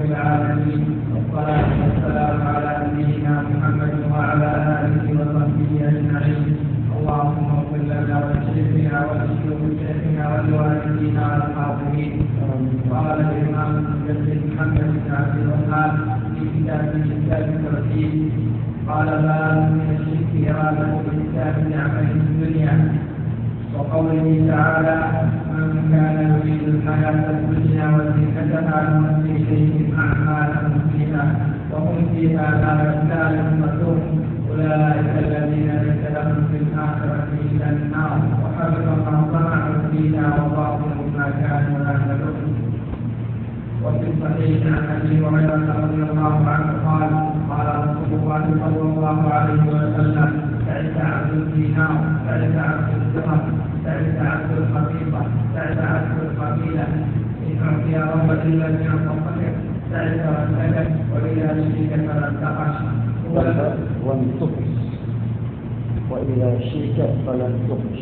العالمين، والصلاة والسلام على نبينا محمد وعلى آله وصحبه أجمعين. اللهم اغفر لنا ولشيخنا ولشيوخنا ولوالدينا والحاضرين. قال الإمام المجدد محمد بن عبد الوهاب في كتابه كتاب التوحيد: قال باب من الشرك إرادة الإنسان بعمل الدنيا، وقوله تعالى: من كان يريد الحياة الدنيا وزينتها نوفي إليهم أعمالهم فيها وهم فيها لا يختلفون، أولئك الذين ليس لهم في الآخرة إلا النار وحبط ما صنعوا فيها وباطل ما كانوا يعملون. وفي الصحيح عن أبي هريرة رضي الله عنه قال: قال رسول الله صلى الله عليه وسلم: تعس عبد الدينار، تعس عبد الدرهم، تعس عبد الخفيفة، تعس عبد القبيلة، إن أعطي ربة لم يعطى تعس وانتكس، وإذا شرك فلم تقش وانتقص، وإذا شرك فلن تقش.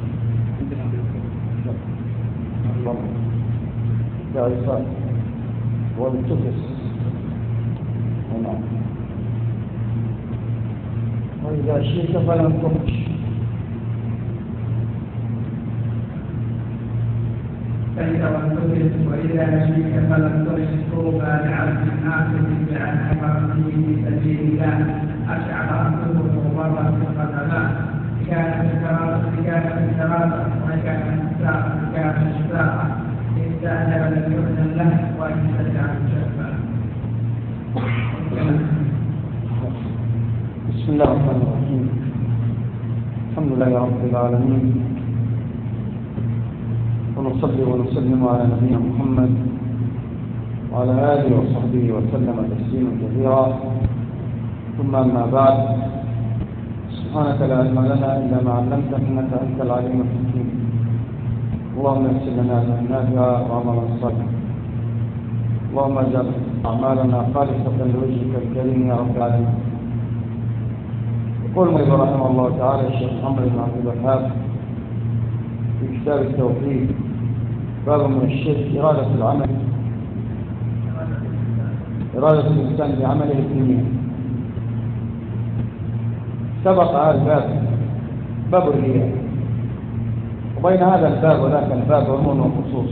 تعس وانتقص، وإذا شرك فلن تقش. فإذا وانتقص وإذا شرك فلن تقش. طوبى لعبد آخذ بعن أمره في سبيل الله، أشعر أنفسه مضرا في القدماء، كان في الكرامة وكان في الساعة كان في الساعة، إن استأجر لم يؤذن له وإن استجعل شفا. بسم الله الرحمن الرحيم. الحمد لله رب العالمين، ونصلي ونسلم على نبينا محمد وعلى آله وصحبه وسلم تسليما كثيرا، ثم أما بعد. سبحانك لا علم لنا إلا ما علمتنا إنك أنت العليم الحكيم. اللهم يسر لنا علما نافعا وعملا صالحا. اللهم اجعل أعمالنا خالصة لوجهك الكريم يا رب العالمين. يقول المؤلف رحمه الله تعالى الشيخ محمد بن عبد الوهاب في كتاب التوحيد: باب من الشرك إرادة الإنسان بعمله الدنيا. سبق هذا الباب باب الرياء، وبين هذا الباب وذاك الباب عموم وخصوص،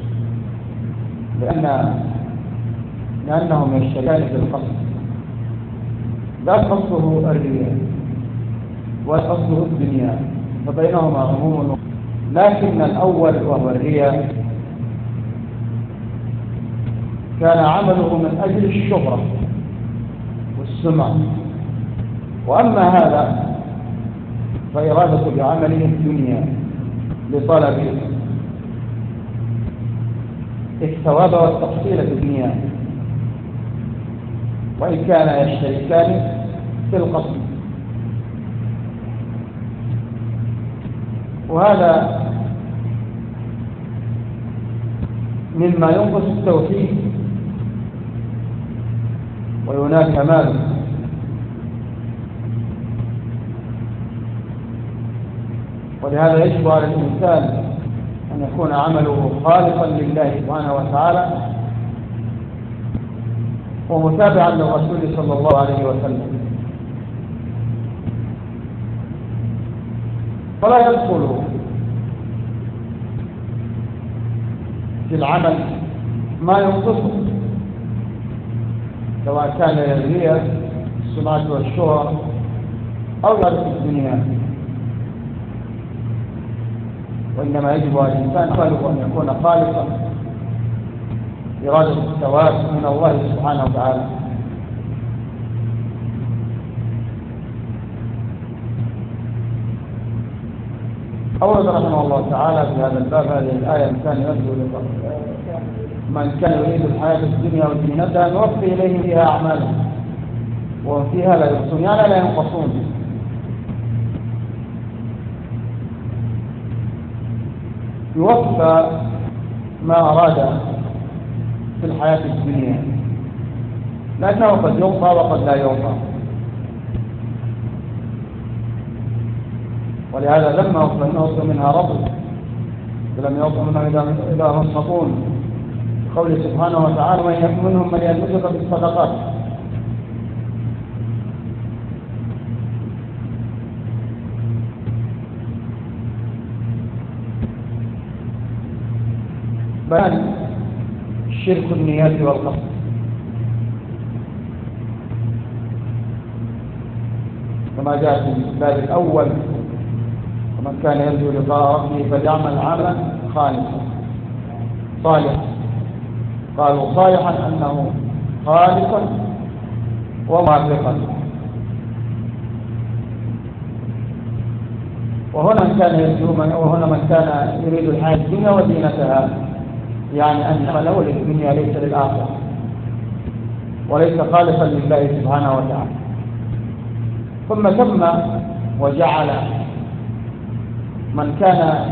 لأنهم يشتركان في القصد. ذاك قصده الرياء والقصده الدنيا، فبينهما عموم، لكن الأول وهو الرياء كان عمله من أجل الشهرة والسمعة، وأما هذا فإرادة بعمله الدنيا لطلب الثواب والتحصيل في الدنيا، وإن كان يشتركان في القصد. وهذا مما ينقص التوحيد وينافي كماله. ولهذا يجب على الإنسان أن يكون عمله خالصا لله سبحانه وتعالى ومتابعا للرسول صلى الله عليه وسلم، فلا يدخل في العمل ما ينقصه، سواء كان للرياء السمعة والشهرة أو إرادة الدنيا، وإنما يجب على الإنسان أن يكون خالصا إرادة الثواب من الله سبحانه وتعالى. أورد رحمه الله تعالى في هذا الباب هذه الآية: من كان يريد الحياة الدنيا وزينتها نوفي إليهم فيها أعمالهم وهم فيها لا يحصون، يعني لا ينقصون. يوفى ما أراد في الحياة الدنيا، لكنه قد يوفى وقد لا يوفى. ولهذا لما أوصى منها رطب ولم يوصى منها إلى مصطفون قوله سبحانه وتعالى منهم من يلمزك في الصدقات. بيان شرك النيات والقصد. كما جاء في الباب الأول: ومن كان يرجو لقاء ربه فليعمل عملا خالصا صالحا. قالوا صالحا أنه خالصا وموافقا. وهنا من كان يرجو وهنا من كان يريد الحياة الدنيا ودينتها، يعني أن عمله للدنيا ليس للآخرة وليس خالصا لله سبحانه وتعالى. ثم سمى وجعل من كان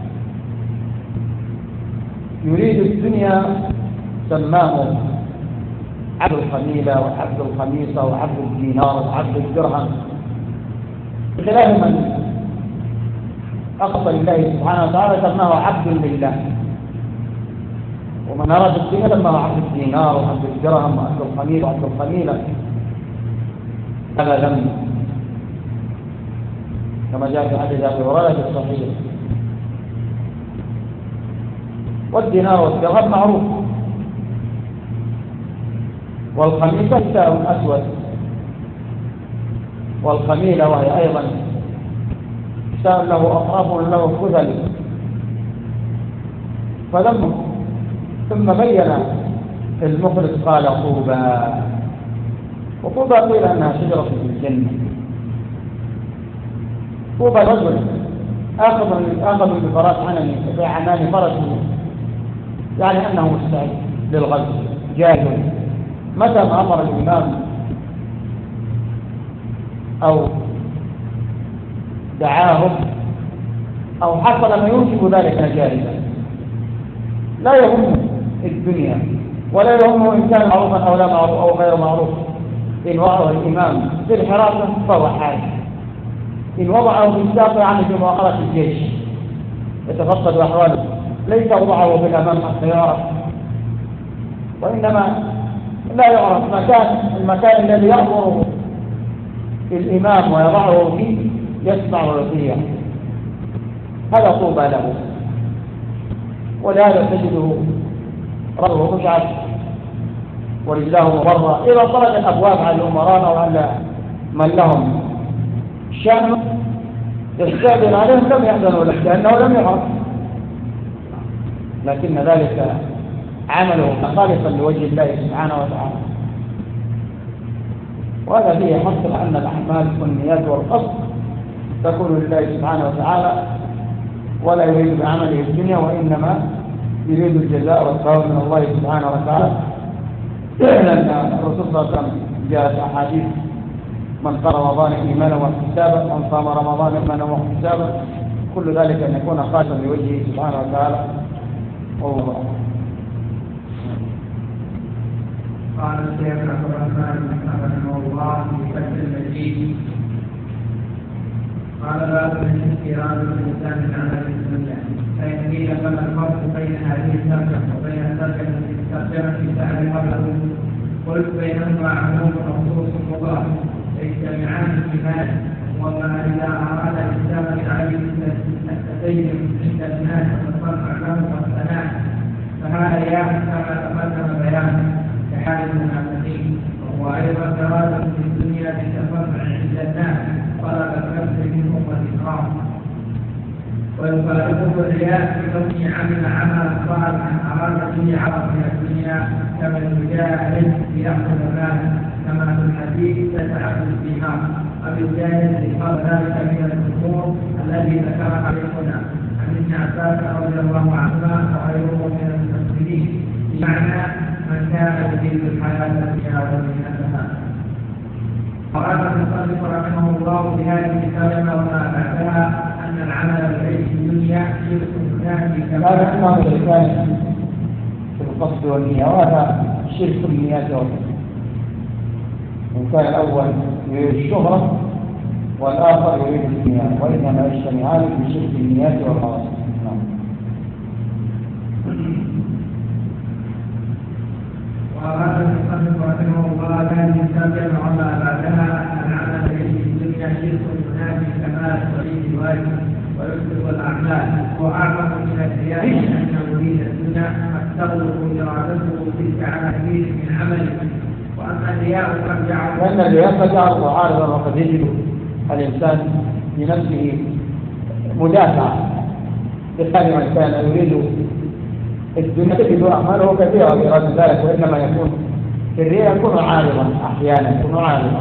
يريد الدنيا سماه عبد الخميلة وعبد الخميصة وعبد الدينار وعبد الدرهم، بخلاف من أقصى لله سبحانه وتعالى سماه عبد لله، ومن أراد الدنيا سماه عبد الدينار وعبد الدرهم وعبد الخميلة وعبد الخميلة. هذا ذنب كما جاء في حديث أبي هريرة الصحيح. والدينار والدرهم معروف، والخميسة كتاب أسود، والخميلة وهي أيضا كتاب له أطراف وله خذل فذنبه. ثم بين المخلص قال طوبى، وطوبى قيل أنها شجرة في الجنة. طوبى رجل آخذ بفراس عنني في عنان فرسه، يعني أنه مستعد للغزو جاهز. متى ما أمر الإمام أو دعاهم أو حصل ما يوجب ذلك جاهزا، لا يهم الدنيا ولا يهمه إن كان معروفا أو لا معروف أو غير معروف. إن وضعه الإمام في الحراسة فهو حاج، إن وضعه في الساقة يعني في مؤخرة الجيش يتفقد أحواله، ليس وضعه بالأمام الخيارة. وإنما لا يعرف المكان الذي يأمر الإمام ويضعه فيه يسمع ويطيع، هذا طوبى له. ولهذا تجده رأسه مشعث ورجلاه مبرة إذا طرد الأبواب على الأمراء أو على من لهم شأن يستأذن عليهم لم يأذنوا له لأنه لم يعرف، لكن ذلك عمله خالصا لوجه الله سبحانه وتعالى. وهذا فيه حصر أن الأعمال والنيات والقصد تكون لله سبحانه وتعالى، ولا يريد بعمله الدنيا وإنما يريد الجزاء والثواب من الله سبحانه وتعالى. لأن الرسول صلى الله عليه وسلم جاء في أحاديث: من قام رمضان إيمانا واحتسابا، من صام رمضان إيمانا واحتسابا، كل ذلك أن يكون خالصا لوجهه سبحانه وتعالى. والله أعلم. قال الشيخ عبد الرحمن رحمه الله في فتح المجيد: قال باب من استيراد الانسان من عمل الدنيا، فإن قيل فما الفرق بين هذه الترجمة وبين الترجمة في سائر قبله؟ قلت بينهما عموم وخصوص مضاف يجتمعان في مال، وما إذا أراد الإنسان بعيد التدين عند الناس والصنع له والثناء فهذا يأخذ كما تقدم بيانه كحال المنافقين. وهو أيضا إرادة في الدنيا بالتفرع عند الناس طلب الكسب منهم والإكرام. ويخالفه الرياء بكونه عمل عملا صالحا أراد به عرض من الدنيا كمن جاء عليه ليأخذ ماله، كما في الحديث تسعة الدينار. وبالجاهل قال ذلك من الأمور الذي ذكرها شيخنا عن ابن عباس رضي الله عنهما وغيره من المفسرين، بمعنى من كان يريد الحياة الدنيا وزينتها. أراد المصنف رحمه الله بهذه الكلمة وما بعدها أن العمل العيش في الدنيا شرك ثاني كما هذا الثاني في القصد والنية، وهذا شرك النيات والقصد. إن كان الأول يريد الشهرة والآخر يريد الدنيا، وإنما يجتمعان في شرك النيات والقصد. هذه الترجمة وما بعدها أن العمل في الدنيا شرك ينافي كمال طريق الواجب ويسلب الأعمال، وأعظم من الرياء أن يريد الدنيا قد تغلب إرادته تلك على كثير من عمله. وأما الرياء قد جعل لأن الرياء قد يعرض عارضا وقد يجد الإنسان بنفسه مدافعة بخير من كان يريد الدنيا تجد أعماله كثيرة بإرادة ذلك، وإنما يكون الرياء يكون عارضا أحيانا يكون عارضا.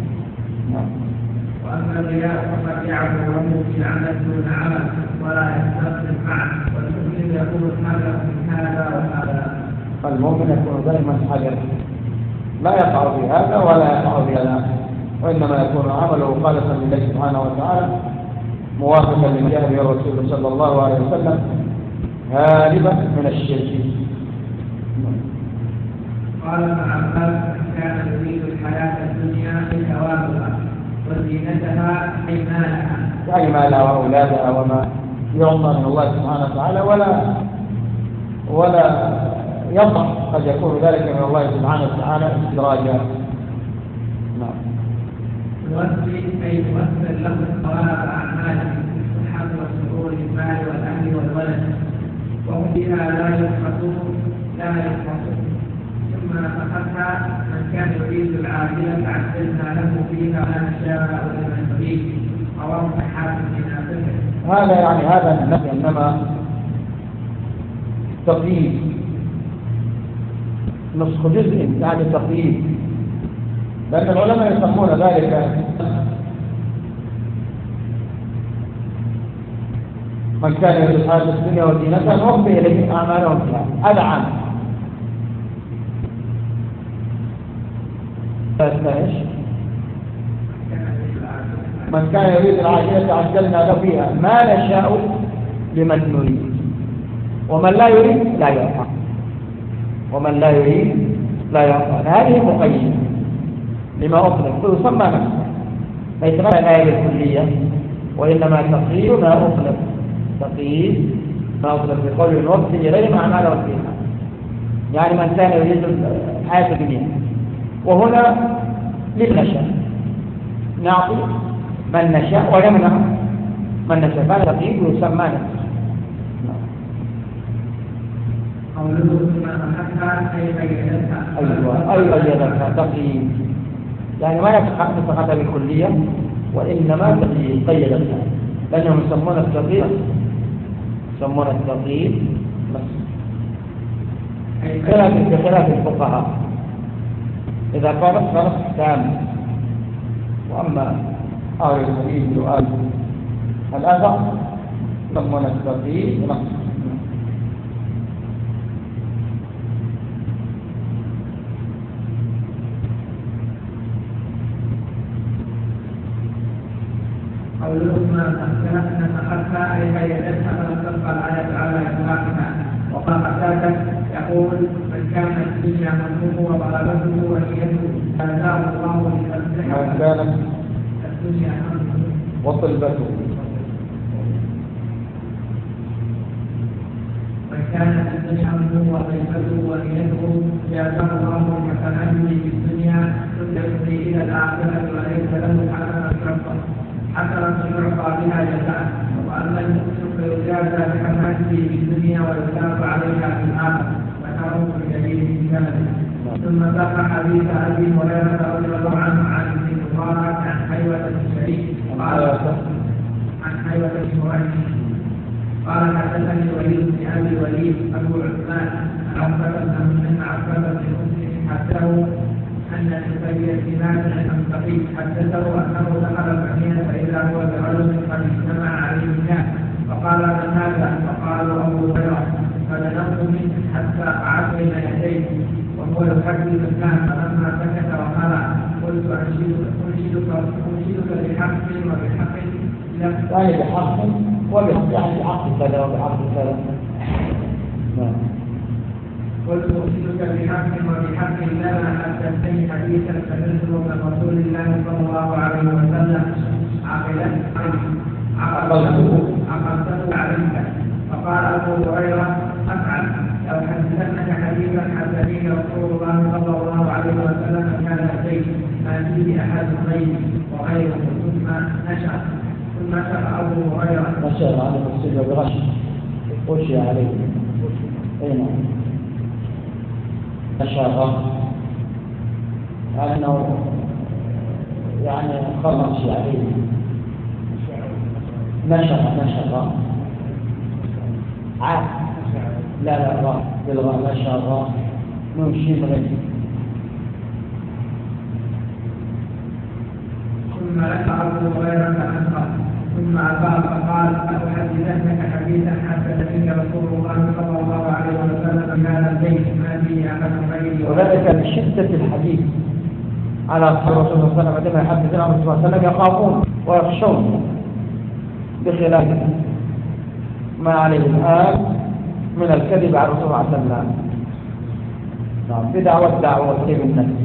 وأما الرياء فقد يعبد له في عمل دون عمل ولا يستقبل معه، والمؤمن يكون حذرا من هذا وهذا. فالمؤمن يكون دائما حذرا لا يقع في هذا ولا يقع في هذا، وإنما يكون عمله خالصا لله سبحانه وتعالى موافقا لما جاء به الرسول صلى الله عليه وسلم هاربا من الشرك. قال ابن عباس: كان يريد الحياة الدنيا بثوابها وزينتها أي مالها، يعني مالها وأولادها وما يعطى من الله سبحانه وتعالى ولا يطمع، قد يكون ذلك من الله سبحانه وتعالى استدراجا. نعم. يوفي أي يوفر له ثواب أعماله بالصحة والسرور بالمال والأهل والولد، وهم بها لا يبخسون. ثم فقدها من كان يريد العاجلة عجلنا له فيها ما نشاء لمن نريد. رواه الحاكم في نافذه. هذا يعني هذا النفي إنما تقييد، نسخ جزء يعني تقييد، لأن العلماء يسمون ذلك من كان يريد الحياة الدنيا وزينتها نوفي إليهم أعمالهم فيها. هذا عام. من كان يريد العاجلة عجلنا له فيها ما نشاء لمن نريد، ومن لا يريد لا يعطى، ومن لا يريد لا يعطى. هذه مقيدة لما أطلق فيسمى نفسه، ليس الآية الكلية، وإنما تقييد ما أطلق، تقييد ما أطلق بقول الوقت إليهم أعمالهم فيها. يعني من كان يريد الحياة الدنيا، وهنا للنشاء نعطي من نشاء ويمنع من نشاء، فهذا تقييد ويسمى نفسه. أيوة يدك تقييد، يعني ما يتخذ بالكلية، وإنما تقييد قيدتها، لأنهم يسمون التقييد بخلاف الفقهاء إذا قالت خلاص تام. وأما أهل الحديث وأهل الأثر يسمون التقييد نص. قولهما نسختها أي قيدتها فلم تبقى الآية على إطلاقها. وقال قتادة يقول: من كانت الدنيا همه وطلبته ونيته فأتاه الله ليصلحها. من كانت الدنيا همه وطلبته، من كانت الدنيا همه وطلبته ونيته فأتاه الله لحسناته في الدنيا ثم يهدي إلى الآخرة وليس له حسنة يعطى بها جزاء. وأما المؤمن فيجازى بحسناته في الدنيا ويثاب عليها في الآخرة، ذكره في دليل كامل. ثم ذكر حديث أبي هريرة رضي الله عنه عن ابن مبارك عن حيوة بن شريك قال: حدثني الوليد بن أبي وليد أبو عثمان عن عبد بن مسلم حدثه أن الزبير بن نافع الأنصاري حدثه أنه دخل المدينة فإذا هو برجل قد اجتمع عليه الناس، فقال: من هذا؟ فقالوا: أبو هريرة. فدنوت منه حتى قعدت بين يديه وهو يحدث الناس، فلما سكت وقال: قلت: أنشدك بحق وبحق لك. يعني بحق وبحق، يعني بحق كذا وبحق كذا. قلت: أنشدك بحق وبحق لنا أن تنتهي حديثا سمعته من رسول الله صلى الله عليه وسلم عقلته عليك. فقال أبو هريرة: أفعل. لو حدثنك حديثا حدثني رسول الله صلى الله عليه وسلم كان ما فيه أحد غيره وغيره ثم نشر أبو هريرة نشر على المسجد بغش غشي عليه أين نشر أنه يعني خلص عليه نشر عاد لا بالغاء نشر نمشي بغيره ثم رفع أبو هريرة أنفه ثم أفاق فقال أحدثنك حديثا حدث فيه رسول الله صلى الله عليه وسلم بهذا البيت ما فيه أحد غيره. وذلك من شدة الحديث على أصحاب الرسول صلى الله عليه وسلم عندما يحدثون عن الرسول صلى الله عليه وسلم يخافون ويخشون بخلاف ما عليه الآن من الكذب على الرسول صلى الله عليه وسلم. بدعوة وسيب النفس.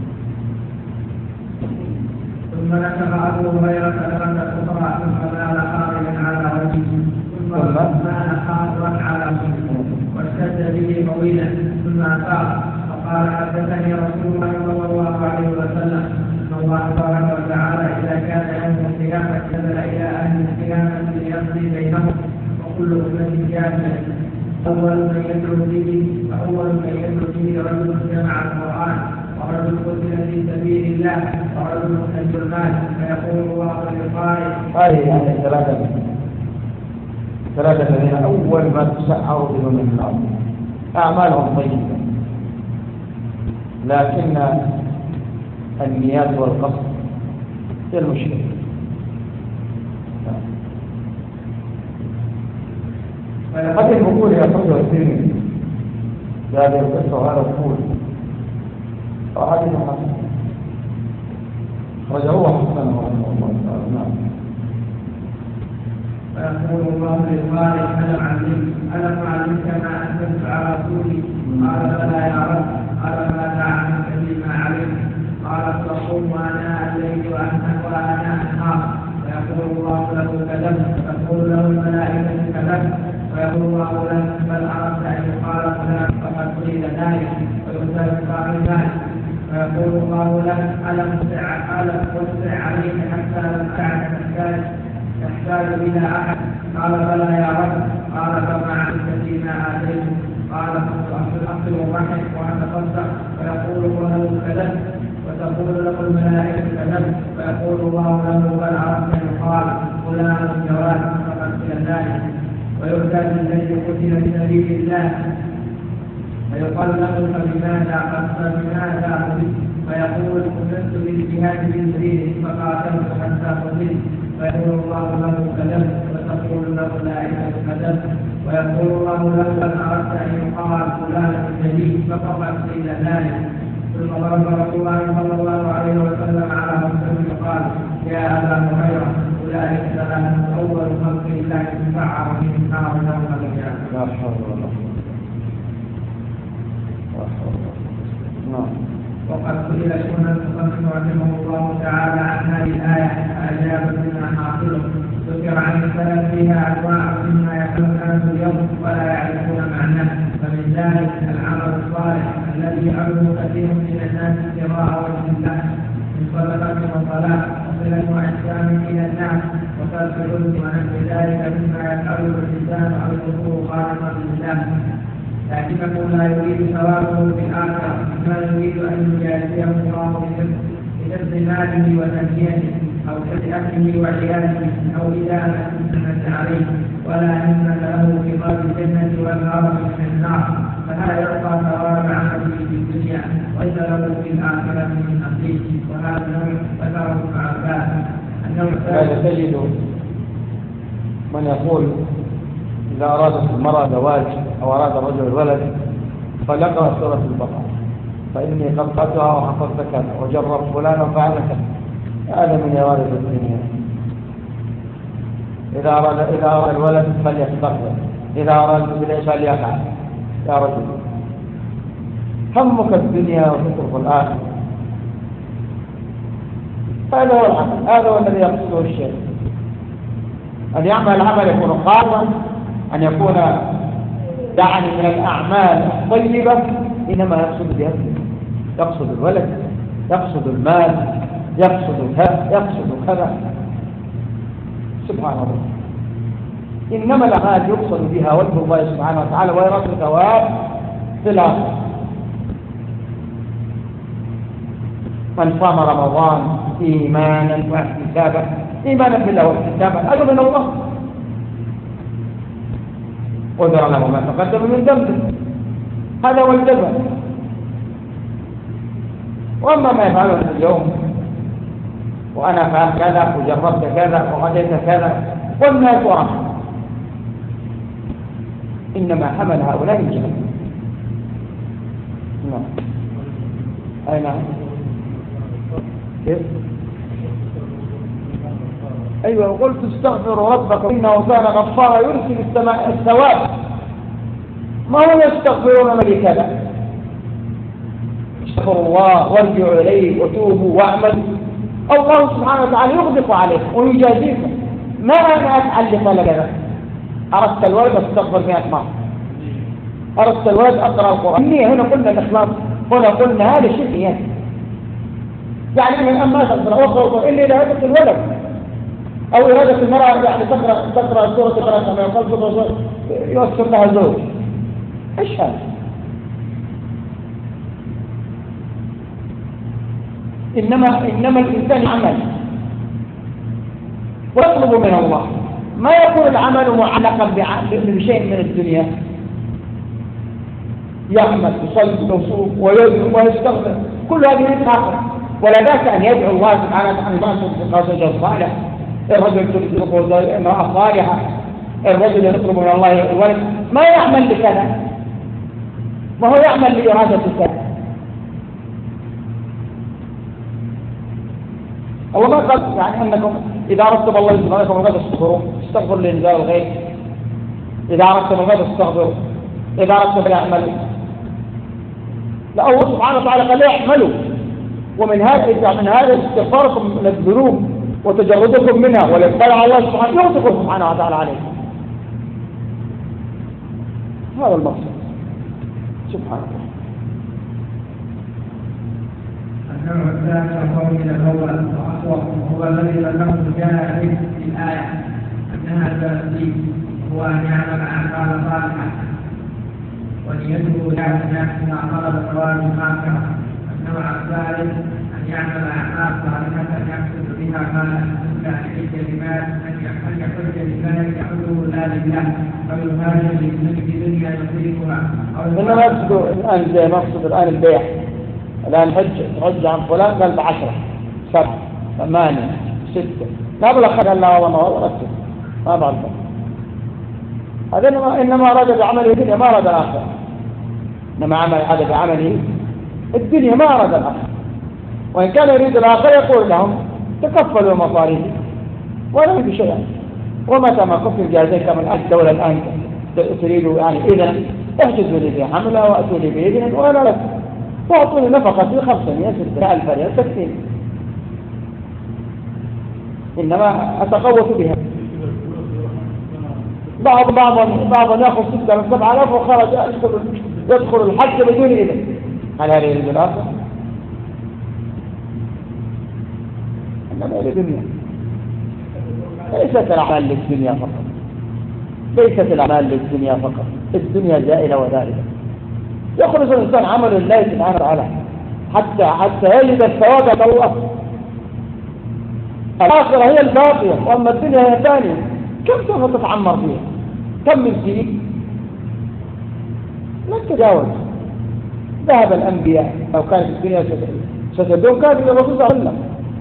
ثم نشر أبو هريرة مرة أخرى ثم بال خارجا على وجهه ثم بال خارجا على وجهه واشتد به طويلا ثم أفاق فقال حدثني رسول الله صلى الله عليه وسلم أن الله تبارك وتعالى إذا كان يوم القيامة نزل إلى أهل القيامة ليقضي بينهم وكل أمة كافر أول من يدعو فيه رجل جمع القرآن ورجل قتل في سبيل الله ورجل حج المال فيقول الله للقارئ يعني ثلاثة الذين أول ما تسعر بهم النار أعمالهم طيبة لكن النيات والقصد هي المشكلة. قد البقول يأخذها الدين هذا القصة وهذا القول وهذه حسنة رجعوه حسنة رحمه الله تعالى. فيقول الله للقارئ ألم أعلمك ما أنزلت على رسولي قال فلا يا رب قال ما تعلمك فيما علمت قال تصوم وأنا الليل وأنا النهار فيقول الله له كذبت فتقول له الملائكة كذبت ويقول الله له بل أردت أن يقال فلان فقد قيل ذلك ويرسل قائل ذلك فيقول الله له ألم أسرع عليك حتى لم تعد تحتاج إلى أحد قال بلى يا رب قال فما علمت فيما آتيته قال أصل الرحم وأتصدق فيقول الله كذبت وتقول له الملائكة كذبت فيقول الله له بل عرفت يقال فلان الجواد فقد قيل ذلك ويؤتى بالذي قتل في سبيل الله فيقال له فبماذا قتلت فيقول أمرت بالجهاد في سبيله فقاتلت حتى قتلت فيقول الله له كذبت وتقول له الملائكة كذبت ويقول الله له بل أردت أن يقال فلان الجديد فقد قيل ذلك ثم ضرب رسول الله صلى الله عليه وسلم على مسلم فقال يا أبا هريرة أولئك ثلاثة أول خلق الله تسعر فيه النار يوم القيامة. لا حول ولا قوة. وقد سئل شيخنا المصنف رحمه الله تعالى عن هذه الآية فأجاب بما حاصله ذكر عن السلف فيها أنواع مما يفعل الناس اليوم ولا يعرفون معناه فمن ذلك العمل الصالح الذي يعمله كثير من الناس ابتغاء وجه الله من صدقة وصلاة وصلة وإحسان إلى الناس وترك الظلم ونحو ذلك مما يفعله الإنسان أو يكون خالصا لله لكنه لا يريد ثوابه في الآخرة ما يريد أن يجازيه الله بحفظ ماله وتنميته أو حفظ أهله وعياله أو إدامة السنة عليه ولا همة له في قلب الجنة والغرق من النار فهذا يعطى ثواب عمله في الدنيا وليس له في الآخرة من نصيب وهذا النوع ذكره ابن عباس. هذا تجد من يقول إذا أرادت المرأة زواج أو أراد الرجل الولد فليقرأ سورة البقرة فإني قد قرأتها وحفظت كذا وجربت فلانا وفعل كذا. هذا من يوارث الدنيا. إذا أراد الولد فليستقبل إذا أراد البداية فليفعل. يا رجل همك الدنيا وتترك الآخرة. هذا هو العمل، هذا هو الذي يقصده الشيء أن يعمل العمل يكون خالصا أن يكون دعني من الأعمال الطيبة إنما يقصد بها يقصد الولد يقصد المال يقصد كذا سبحان الله. إنما الأعمال يقصد بها وجه الله سبحانه وتعالى ويراد ثواب في الآخرة. من صام رمضان إيمانا واحتسابا، إيمانا بالله واحتسابا أجر من الله، غفر له ما تقدم من ذنبه، هذا هو الجزاء. وأما ما يفعله اليوم وأنا فعلت كذا وجربت كذا وغديت كذا والناس وراء، إنما حمل هؤلاء الجهل. نعم. أين كيف؟ أيوة، وقلت استغفروا ربكم إنه كان غفارا يرسل السماء الثواب. ما هو يستغفرون من كذا؟ استغفروا الله وارجعوا إليه وتوبوا واعملوا، الله سبحانه وتعالى يغدق عليكم ويجازيكم. ما أنا أفعل لك كذا؟ أردت الولد أستغفر 100 مرة، أردت الولد أقرأ القرآن. هنا قلنا الإخلاص، هنا قلنا هذا الشيء يعني من أما تقرأ أخرى إلا إذا هدف الولد أو إرادة المرأة يعني تقرأ سورة القرآن كما يقول يوسر لها زوج. إيش هذا؟ إنما الإنسان عمل ويطلب من الله، ما يكون العمل معلقا بشيء من الدنيا. يعمل يصلي ويصوم ويدعو ويستغفر، كل هذه يتحقق، ولا باس أن يدعو الله سبحانه وتعالى بأن زوج صالح، الرجل يطلب امرأة صالحة، الرجل يطلب من الله الولد، ما يعمل لكذا، ما هو يعمل لإرادة كذا. الله ما قال يعني أنكم إذا أردتم الله يسمعكم الغد استغفروا لإنزال الغيث، إذا أردتم الغد استغفروا، إذا أردتم يعملوا. لا، الله سبحانه وتعالى قال يعملوا، ومن هذا استغفاركم من الذنوب وتجردكم منها والإقبال على الله سبحانه يرزقكم سبحانه وتعالى عليكم. هذا المقصد سبحانه الله. النوع الثاني القول من الأول وأقوى هو الذي ذكرته جاء به في الآية أنها الترتيب، هو أن يعمل أعمال صالحة ونيته يعمل ما طلب ثواب الآخرة. النوع الثالث أن يعمل أعمال صالحة يقصد بها ما لا كلمات أن يحج لله يحله لا لله أو يهاجر لدنيا يصيبها. إنما يقصد الآن زي مقصد الآن البيع، الآن حج عن فلان قال 10 7 8 6 لا بلا خير الله والله ورسل ما بعد هذا. إنما أراد بعمله الدنيا ما أراد الآخرة، إنما أراد بعمله الدنيا ما أراد الآخرة. وإن كان يريد الآخرة يقول لهم تكفلوا المصاريف ولا يجب شيئا، ومتى ما كفل جاهزين كما الدولة الآن تريد يعني إذن احجزوا لي في حملة وأتوا لي بإذن وأنا لك وأعطوني نفقة في 500 6,000 ريال 60. إنما أتقوت بها. بعض يأخذ 6,000 7,000 وخرج يدخل الحج بدون إذن. هل هذا يريد الآخر؟ إنما يريد الدنيا. ليست الأعمال للدنيا فقط، ليست الأعمال للدنيا فقط، الدنيا زائلة وذائلة. يخرج الإنسان عمل الله سبحانه وتعالى حتى يجد الثواب عند الله. الآخرة هي الباقية وأما الدنيا هي ثانية. كم سوف تتعمر فيها؟ كم من سنين؟ لا تتجاوز. ذهب الأنبياء لو كانت الدنيا ستدوم كانت الرسول صلى الله عليه وسلم،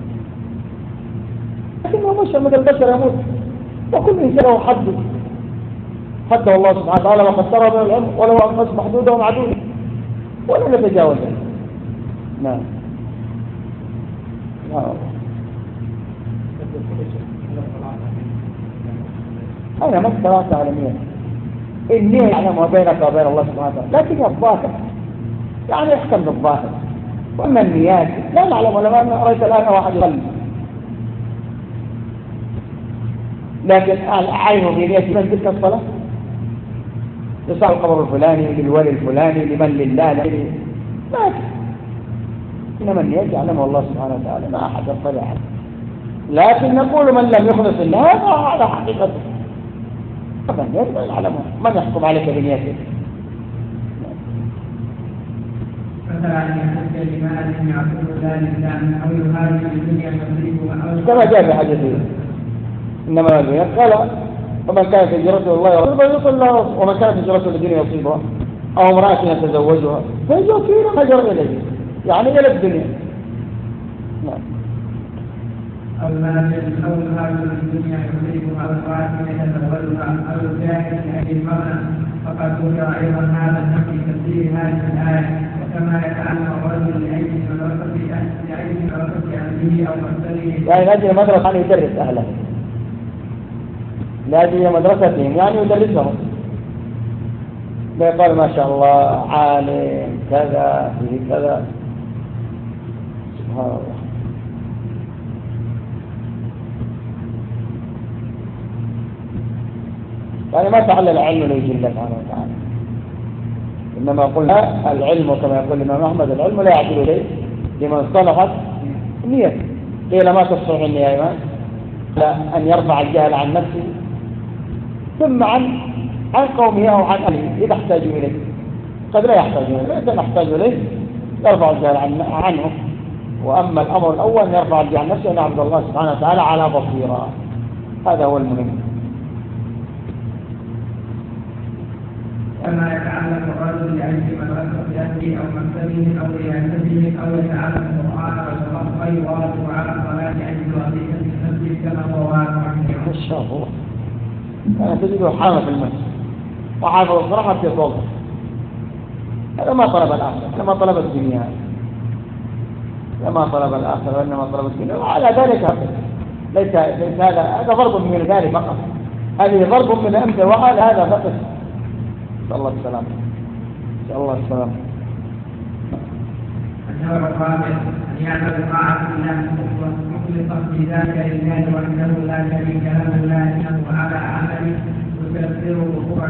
لكنه مشى مثل البشر يموت، وكل إنسان له حده الله سبحانه وتعالى وقدره من العلم ولو أنفس محدودة ومعدودة ولا نتجاوز. نعم. أنا ما استطعت عالميا إني يعلم ما بينك وبين الله سبحانه وتعالى، لكن الظاهر يعني يحكم بالظاهر. وأما النيات لا نعلم ولا ما رأيت الآن واحد يصلي لكن أعينه في نية من تلك الصلاة يصعد القبر الفلاني للولي الفلاني لمن لله لكن إنما النيات يعلمها الله سبحانه وتعالى، ما أحد يطلع أحد. لكن نقول من لم يخلص الله على حقيقته، طبعا النيات لا يعلمها، من يحكم عليك بنيتك؟ مثلا أن يحج بمال يعبد ذلك أو يهاجر الدنيا تصريفها كما جاء في حديث إنما البنيات قال ومن كانت هجرته الله ورسوله يصل له، ومن كانت هجرته للدنيا يصيبها أو امرأة يتزوجها فيجوز فيه هجر إليه، يعني إلى الدنيا. نعم. أو المال أو يهاجر الدنيا يصيبها أو امرأة يتزوجها أو يجاهد لأجل المغنى، فقد ذكر أيضا هذا النفي في تفسير هذه الآية. وكما يتعلم الرجل لأجل مدرسة أهله أو مكتبه، يعني لأجل مدرسة يعني يدرس أهله، لأجل مدرستهم يعني يدرسهم، لا يقال ما شاء الله عالم كذا فيه كذا، سبحان الله. يعني ما تعلل العلم لوجه الله سبحانه وتعالى، إنما قلنا العلم كما يقول الإمام أحمد العلم لا يعدل إليه لمن صلحت نيته. قيل ما تصلح النية يا إمام؟ لا، أن يرفع الجهل عن نفسه ثم عن قومه أو عن أهله إذا احتاجوا إليه، قد لا يحتاجوا إليه، إذا نحتاج إليه يرفع الجهل عنه. وأما الأمر الأول يرفع الجهل عن نفسه ونعبد الله سبحانه وتعالى على بصيرة، هذا هو المهم. كما يتعلم الرجل لأجل مدرسة أهله أو مكتبه أو رياسته أو يتعلم القرآن والتلقي ويواظب على الصلاة أجل وظيفة المسجد كما هو واقع. ما شاء الله، أنا تجده حامة في المسجد وحافظ الصلاة في صوته، هذا ما طلب الآخرة، هذا ما طلب الدنيا، لما طلب الآخرة وإنما طلب الدنيا، وعلى ذلك ليس هذا ضرب من ذلك فقط، هذه ضرب من أمثل وعلى هذا فقط. نسأل الله السلامة. نسأل الله السلامة. النوع الرابع أن يعمل طاعة الله مخلصا في ذلك لله وحده لا شريك له، لا إنه على عمله يكفره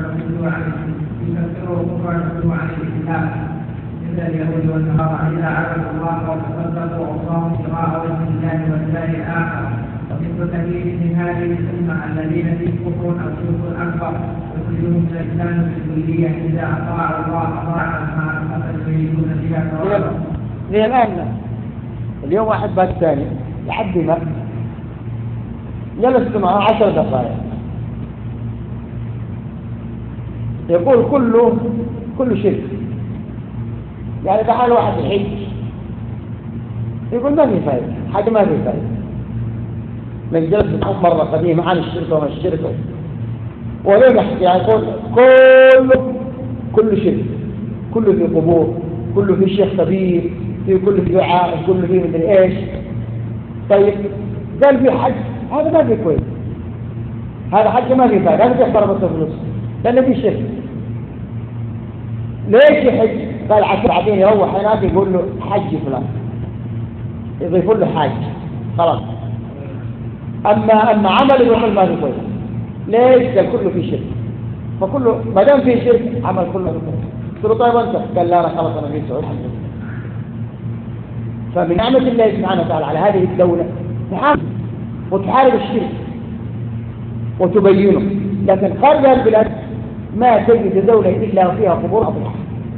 الركوع عن الإسلام مثل اليهود والنصارى إذا عبدوا الله وتصدقوا وصاموا ابتغاء وجه الله والدار الآخر. ومثل كثير من هذه الأمة الذين فيه كفر أو شرك أكبر يخرجهم من الإسلام بالكلية إذا أطاعوا الله أطاعوا ما يريدون بها. زي الآن اليوم واحد بعد الثاني لحد ما جلست معه 10 دقائق يقول كله شرك. يعني تعال واحد الحج يقول ما في فايدة، حاجة ما في فايدة، من جلس مرة قديمة عن الشرك وما الشرك وليه يعني يقول كله شرك، كله في قبور، كله في شيخ كبير، كله في دعاء، كله في مدري ايش. طيب قال في حج، هذا ما في كويس، هذا حج ما في فايدة، هذا بيحضر بس فلوس لأنه في شرك. ليش يحج؟ قال 10 بعدين يروح هناك يقول له حج فلان، يضيفون له حاج خلاص. أما عمل يقول ما في كويس. ليش؟ قال كله في شرك، فكله ما دام في شرك عمل كله كويس. قلت له طيب أنت؟ قال لا أنا خلاص أنا في سعود. فمن نعمة الله سبحانه وتعالى على هذه الدولة تحارب وتحارب الشرك وتبينه، لكن خارج البلاد ما تجد دولة إلا فيها قبور أضرحة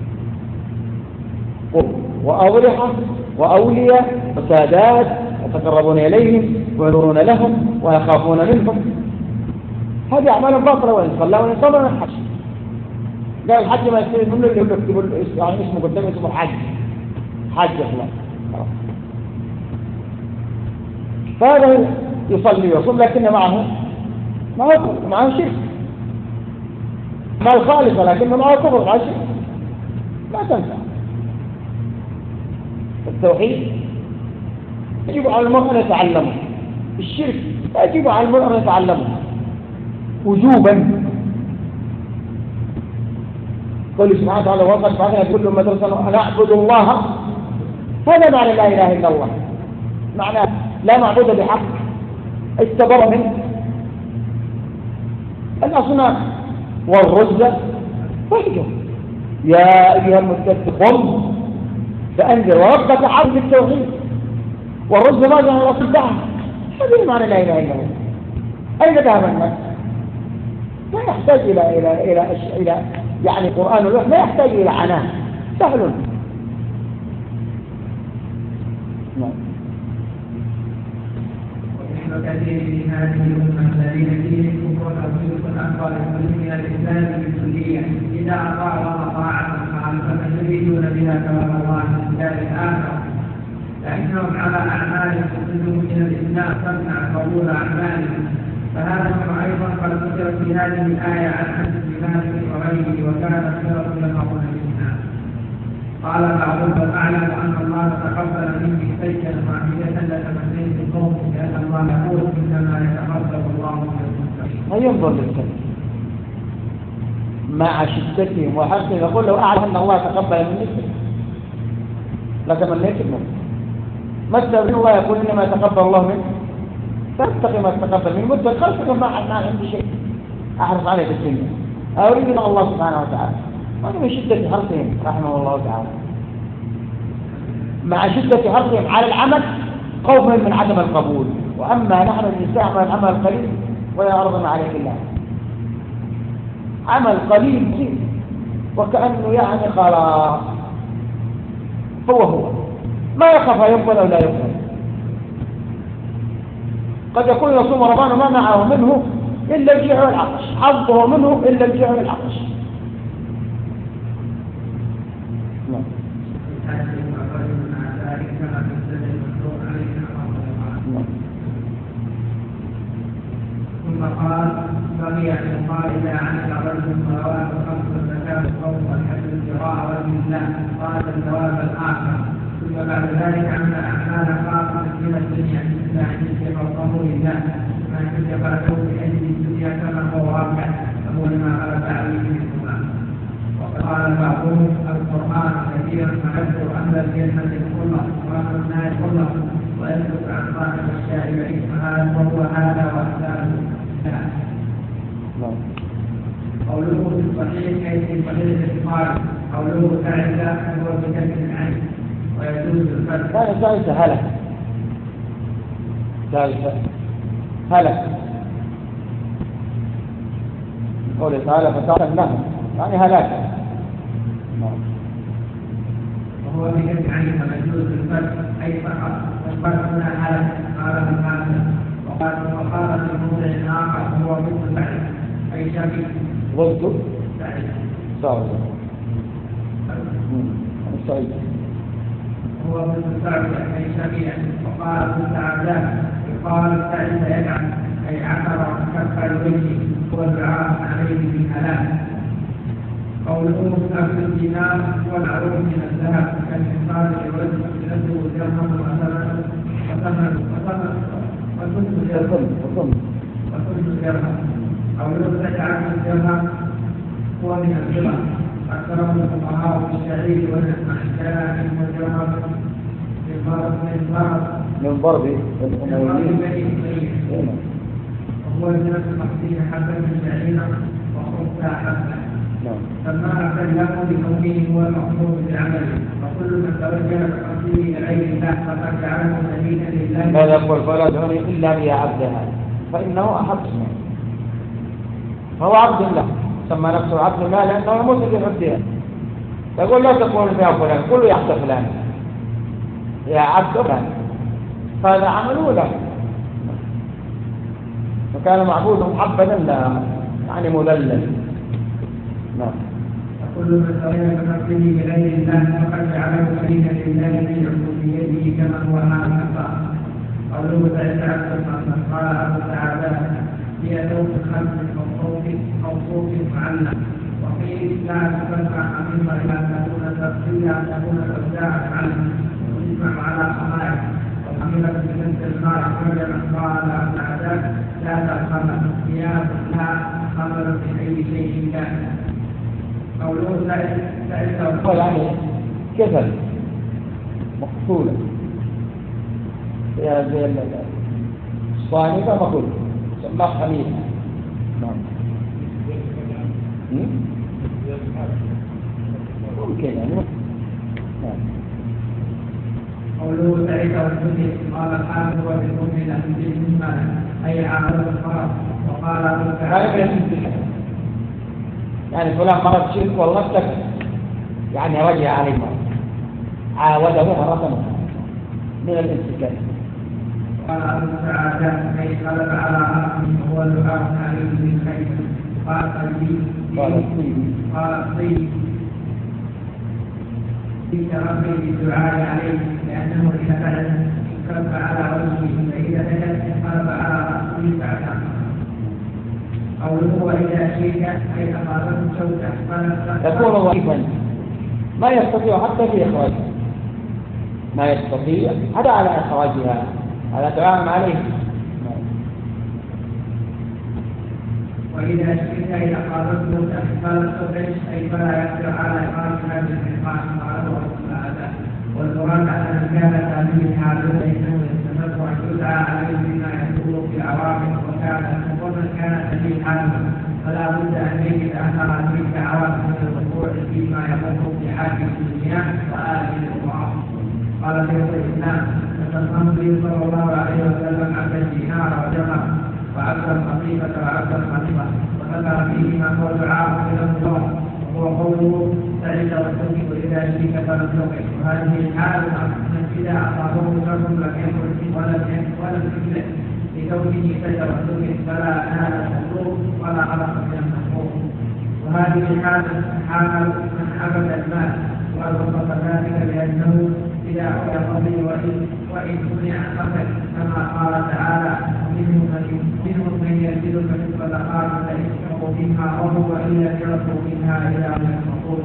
وأضرحة وأولياء وسادات يتقربون إليهم وينظرون لهم ويخافون منهم. هذه أعمال باطلة، وإن صلى وإن صلى وإن حج. قال الحج ما يصير منه اللي يكتب يعني اسمه قدامه اسمه حج فلان. فهذا يصلي ويصوم لكن معه شرك، ما الخالصة لكنه معه كفر مع شرك، ما تنفع. التوحيد يجب على المرء أن يتعلمه، الشرك يجب على المرء أن يتعلمه وجوبا. قال سبحانه وتعالى وقد فعلنا كل مدرسة أن أعبد الله، هذا معنى لا إله إلا الله، معنى لا معبود بحق استبر من الأصنام والرزة والجو. يا أيها المدثر قم فأنذر وربك حرف التوحيد والرسل ما جاء الرسول دعم. هذه معنى لا إله إلا هو. أين ذهب الناس؟ لا يحتاج إلى يعني قرآن اللوح لا يحتاج إلى عناء، سهل. كثير من هذه الأمة الذين فيهم كفر أو شرك أكبر من الإسلام بالكلية إذا أطاعوا طاعة خالصة يريدون بها ثواب الله في الدار الآخرة، لأنهم على أعمال تخرجهم من الإسلام تمنع قبول أعمالهم. فهذا هو أيضا قد ذكر في هذه الآية عن أنس بن مالك وغيره وكان خيرا يقرؤون الإسلام. قال بعضهم أعلم أن الله تقبل مني سجدا واحدة لتمنيت القوم لأن الله يقول إنما يتقبل الله من المتقين. ينظر للكلام مع شدتهم وحرصهم يقول لو أعلم أن الله تقبل مني لتمنيت الموت. متى الله يقول إنما يتقبل الله منه تتقي ما تتقبل من مدة خلصك ما عندي شيء أحرص عليه في الدنيا أريد من الله سبحانه وتعالى. وأنا من شدة حرصهم رحمه الله تعالى مع شدة حرصهم على العمل خوفا من عدم القبول. وأما نحن نستعمل العمل القليل ولا أرضنا عليك الله عمل قليل وكأنه يعني خلاص هو ما يخاف يقبل أو لا يقبل. قد يكون يصوم رمضان ما معه منه إلا الجيع والعطش، حظه منه إلا الجيع والعطش. ثم قال بقي أن يقال إذا عمل رجل صلوات خمس زكاة الصوم والحج القراءة والميزان قال الجواب الآخر. ثم بعد ذلك عمل أعمال خاصة من الدنيا مثل أن يجب القبول الله ما يجب له بأجل الدنيا كما هو واقع فهو لما غلب عليه منهما. وقال بعضهم القرآن كثيرا فنذكر أهل الجنة الخلة وأهل النار الخلة ويذكر عن صاحب الشارع وهو هذا وأمثاله. قوله في الصحيح أي في صحيح البخاري قوله تعالى هو بكسر العين ويجوز الفتح. هذا ثالثة هلك هلك قوله تعالى فتعلم له يعني هلاك. وهو بكسر العين ويجوز الفتح أي فقط والفتح هنا هلك قال ابن حاتم. وقال في موضع آخر هو مثل بعد أي شبيه ضد سعيد سعيد هو مثل سعد أي شبيه. وقال ابن عبدان يقال سعد يدعم أي عثر كف الوجه هو الدعاء عليه بالهلاك. قوله أكل الدينار والعروض من الذهب كالحصان الوجه ينزل درهم وثلث درهم. قوله تجعل الدرهم هو من الفضة أكثره الفقهاء في الشعير والكلام والدرهم من ضرب وهو الناس المحسين حبة من شعيرة وخبث حبة فما أكلمه بكونه هو المقصود بعمله. وكل من توجه بقصده إلى غير الله فقد جعله سبيلا لله. لا يقول فلا تعني إلا بي عبدها فإنه أحب اسمه فهو عبد الله سمى نفسه عبد الله لأنه يموت بعبدها. يقول لا تقول يا فلان قل يا عبد فلان يا عبد فلان هذا عمله له وكان معبوده محبدا لا يعني مذلل. نعم. وكل من توجه بقصده لغير الله فقد جعله سبيلا لله في عبوديته كما هو هذا الخطأ. قوله تعالى قال أبو تعالى هي ثوب خمس أو صوت معلق. وقيل لا تفتح عميمة إلى أن تكون تفصيلا أن تكون توزاعا عنه وتجمع على خمائر وعميمة بنفس الماء وجمع قال أبو تعالى لا تخمر ثياب لا خمر في أي شيء كان. قوله قال عليه كفل مقتولة يا زي الصانفة مقتولة سماه خميس. نعم ممكن يعني. نعم قوله تعيسى والسنة قال الحافظ وبالمؤمن بالمؤمن أي عامل المرض. وقال أبو سعيد يعني فلان مرض شرك والله اشتكى يعني رجع عليه مرض عاوده مرة أخرى من الانسكاك. قال أبو سعادة أي غلب على عقله وهو دعاء عليه بالخير. قال الطيب في تربي بالدعاء عليه لأنه إذا بدأ انقلب على وجهه فإذا بدأ انقلب على رأسه بعده. قوله وإذا شيك أي أصابته شوكة يكون ضعيفا ما يستطيع حتى في إخراجها ما يستطيع هذا على إخراجها على دعاء عليه. وإذا شئت إذا قالته تحفظت أي فلا يقدر على إخراجها بالإنقاذ معه والسعادة. والمراد أن كان هذه الحالة فإنه يستمر أن يدعى عليه بما يدور في العواقب ومن كانت هذه الحالة فلا بد أن يجد أثر تلك العواقب من الوقوع فيما يقوم في حاكم الدنيا وآله الأخرى. قال شيخ الإسلام النبي صلى الله عليه وسلم عبد الدينار وجمع وعبد الخطيبة وعبد الخطيبة وذكر فيهما قول عاصم إلى الله وهو قوله تعيس والسنة إذا شريك فلم يقل. وهذه الحالة إذا أصابه شر لم يكن ولم يفلح لكونه سجر وسنة فلا نال المخلوق ولا خلق من المخلوق. وهذه الحالة حال من عبد المال وأربط ذلك لأنه إذا أعطي وإن منع قتل كما قال تعالى منهم من يزيدك في الصدقات فيشفق فيها وهو إلا يعطوا منها إلى المفقود.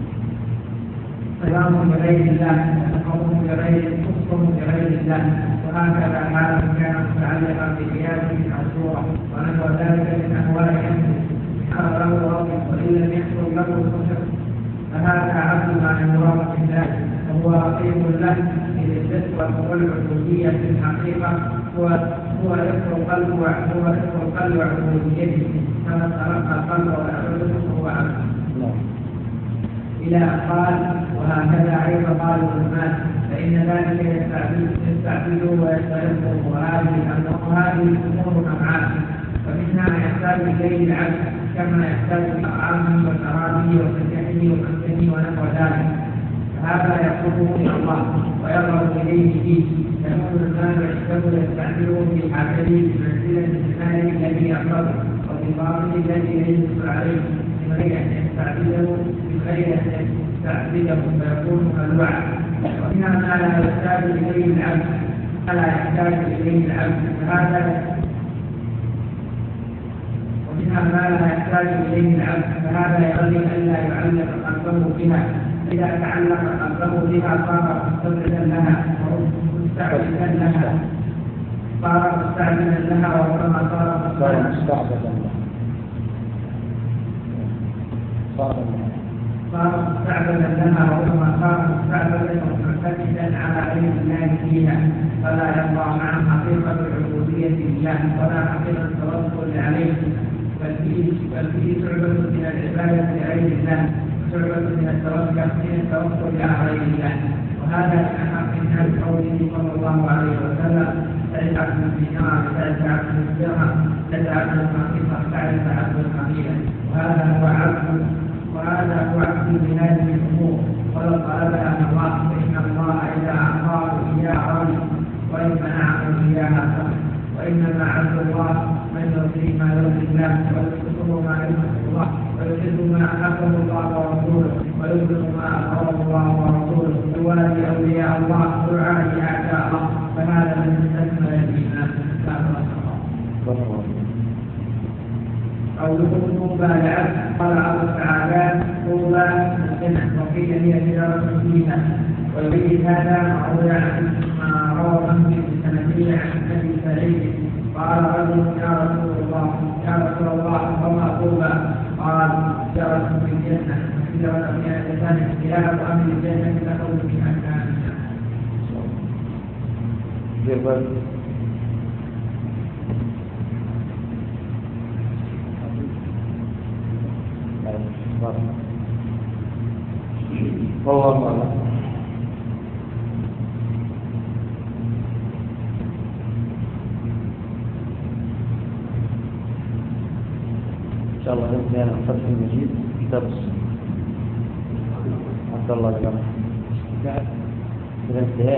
صيام لغير الله وقوم لغير الله. وهكذا حال كان متعلقا بقيامه أو صورة ونحو ذلك من أهواء أمره حرى له رب وإن لم يحصل له الخشب فهذا عبد مع مراد الله وهو رقيب له إذ الجد والعبودية في الحقيقة هو رفع القلب وعبوديته كما ترقى القلب والعبد فهو عبد. إلى قال وهكذا أيضا قال المال فإن ذلك يستعبده ويستعبده وهذه الأمور أفعال فمنها ما يحتاج إليه العبد كما يحتاج إلى طعامه وشرابه وسكنه ومسكنه ونحو ذلك. هذا يقربه إلى الله ويرغب إليه فيه يكون المال يحتاج يستعمله في حاجته بمنزلة المال الذي يقربه وفي باطل الذي يجلس عليه من غير أن يستعبده فيكون ملوعا. ومنها ما لا يحتاج إليه العبد فهذا ينبغي ألا يعلق قلبه بها. إذا تعلق قلبه بها صار مستبعدا لها وربما صار مستعبدا لها وربما صار مستعبدا ومعتمدا على غير الله فيها فلا يرضى مع حقيقة العبودية لله ولا حقيقة التوكل عليه بل فيه شعبة من العبادة لغير الله وشعبة من التوكل على غير الله. وهذا من أحق من قوله صلى الله عليه وسلم تعرف عبد الدينار تعرف عبد الدرهم تعرف عبد الخميصة تعرف عبد الخميلة. وهذا هو عبد بهذه الأمور ولو طلبها من الله فإن الله إذا أعطاه إياها رضي وإن منعه إياها صبر. وإنما عبد الله من يرضي ما يرضي الله ويسكته ما يسكت الله ويحب ما أحبه الله ورسوله ويبغض ما أبغضه الله ورسوله يوالي أولياء الله دعاء أعداء الله فهذا من استكمل الإيمان. قوله طوبى لعبد قال أبو السعادات طوبى الجنة وقيل هي تجارة فيها. ويريد هذا ما روى مسلم السندية عن أبي سعيد قال رجل يا رسول الله وما طوبى قال تجارة في الجنة تجارة في الجنة خلاف أمر الجنة تخرج من أكمامها. والله أعلم. شاء الله نبدأ من فتح المجيد كتاب السنة. عبد الله بن